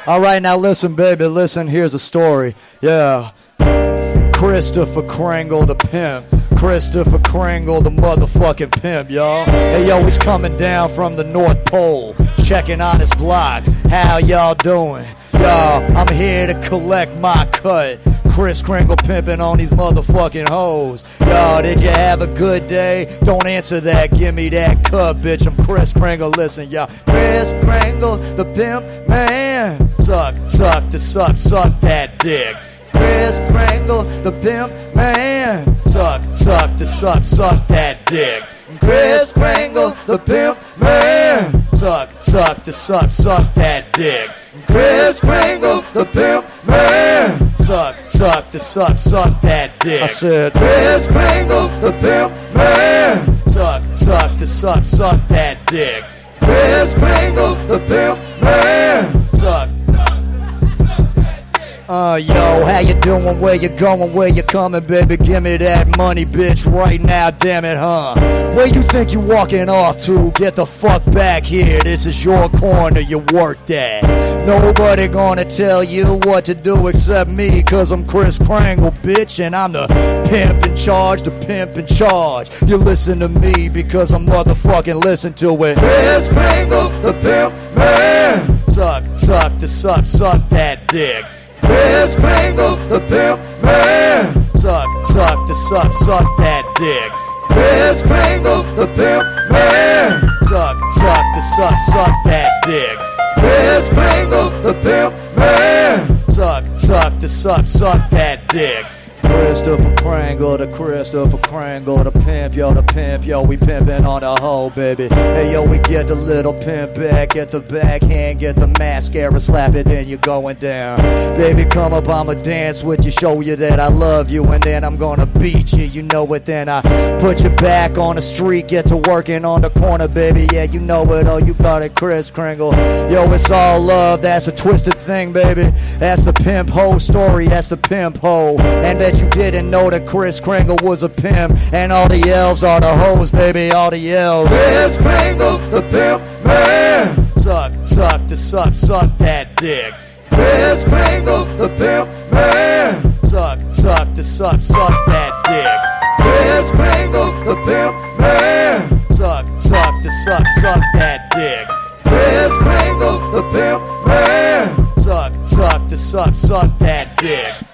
All right, now listen, baby, listen, here's a story. Yeah. Christopher Kringle the pimp. Christopher Kringle the motherfucking pimp, y'all. Hey, yo, he's coming down from the North Pole, checking on his block. How y'all doing? Y'all, I'm here to collect my cut. Chris Kringle pimping on these motherfucking hoes. Y'all, did you have a good day? Don't answer that, give me that cut, bitch. I'm Chris Kringle, listen, y'all. Chris Kringle, the pimp, man. Suck that dick. Chris Kringle, the pimp, man. Suck that dick. Chris Kringle, the pimp, man. Suck that dick. Chris Kringle, the pimp, man. Suck that dick. I said, Chris Kringle, the pimp, man. Suck that dick. Chris Kringle, the pimp, man. Yo, how you doing? Where you going? Where you coming, baby? Give me that money, bitch, right now, damn it, huh? Where you think you walking off to? Get the fuck back here. This is your corner, you work at. Nobody gonna tell you what to do except me, cause I'm Chris Kringle, bitch, and I'm the pimp in charge, the pimp in charge. You listen to me because I'm motherfucking listen to it. Chris Kringle, the pimp, man. Suck that dick. Chris Kringle, the pimp, man. Suck that dick. Chris Kringle, the pimp, man. Suck that dick. Chris Kringle, the pimp, man. Suck that dick. Christopher Kringle, the Christopher Kringle, the pimp, yo, we pimpin' on the hoe, baby. Hey, yo, we get the little pimp back, get the backhand, get the mascara, slap it, then you're going down. Baby, come up, I'ma dance with you, show you that I love you, and then I'm gonna beat you, you know it, then I put you back on the street, get to working on the corner, baby, yeah, you know it, oh, you got it, Chris Kringle. Yo, it's all love, that's a twisted thing, baby. That's the pimp hoe story, that's the pimp hoe. And that you didn't know that Chris Kringle was a pimp, and all the elves are the hoes, baby, all the elves. Chris Kringle, the pimp, man. Suck that dick. Chris Kringle, the pimp, man. Suck that dick. Chris Kringle, the pimp, man. Suck that dick. Chris Kringle, the pimp, man. Suck that dick.